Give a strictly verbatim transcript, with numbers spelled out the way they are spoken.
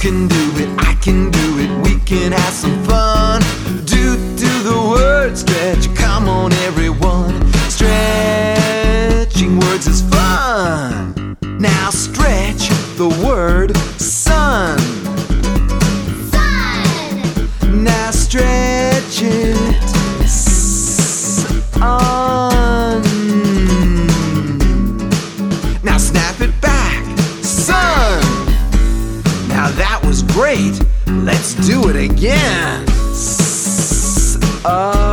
can do it, I can do it, we can have some fun. Do, do the word stretch, come on everyone. Stretching words is fun. Now stretch the word sun. Sun. Now stretch it on. Now snap it back, sun. Now that was great, let's do it again. S- uh,